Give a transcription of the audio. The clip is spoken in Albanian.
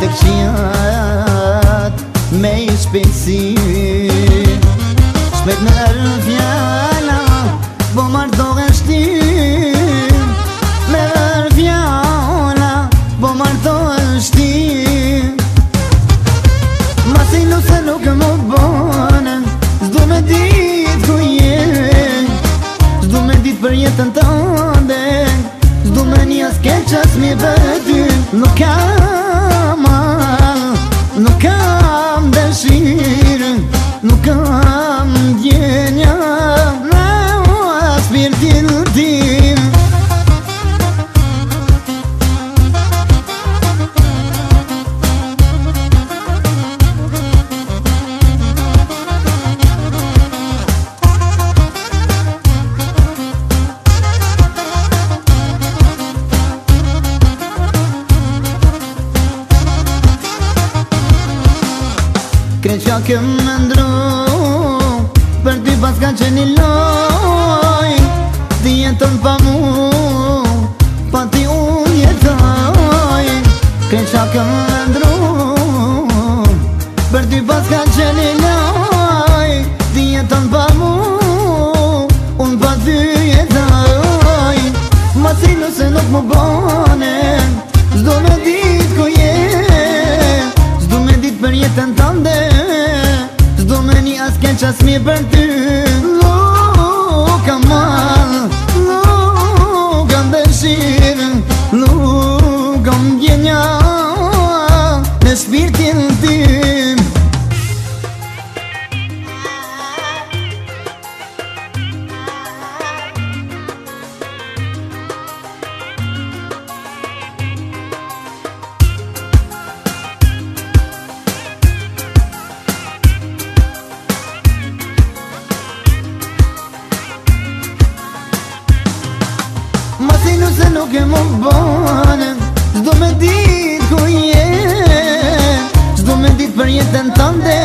të këqijat me I shpejtësi. Shpejt me erë fjalla, po martohen shtim. Me erë fjalla, po martohen shtim. Masi nuse nuk më bane, s'du me dit ku je, s'du me dit për jetën tënde, s'du me një aske qas mi veti. Nuk kam nuk kam dëshirë, nuk kam djenja në spirtin tim. Kreqa ke më ndru, për ty pas ka qenë I loj. Ti jeton pa mu, pa ti unë jetoj. Kreqa ke më ndru, për ty pas ka qenë I loj. Ti jeton pa mu, unë pa ty jetoj. Masi nëse nuk më bane, s'do me dit ku je, s'do me dit për jetën tënde, s'do me një aske qas mi për ty. Nuk kam mal, nuk kam dëshirë, nuk kam djenja në shpirtin tim. Masi nëse nuk e më bane, s'do me dit ku je, s'do me dit për jetën tënde,